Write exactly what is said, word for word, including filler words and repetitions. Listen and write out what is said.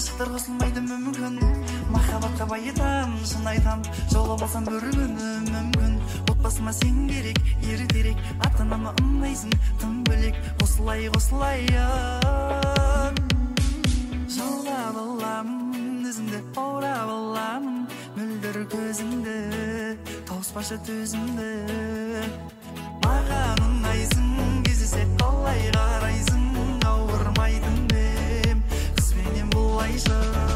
ғашықтар қосылмайды мүмкін, махаббатқа байытам, шын айтам, жолы болсам бір күні мүмкін. Отбасыма сен керек, ертерек, ата-анама ұнайсың, тым бөлек, осылай осылайын. Жаулап аламын, өзімді орап аламын, мөлдір көзімді, тауыспашы төзімді. Маған ұнайсың, кездесек қалай қарайсың, ауырмайтын бем, қызбенен бұлайша.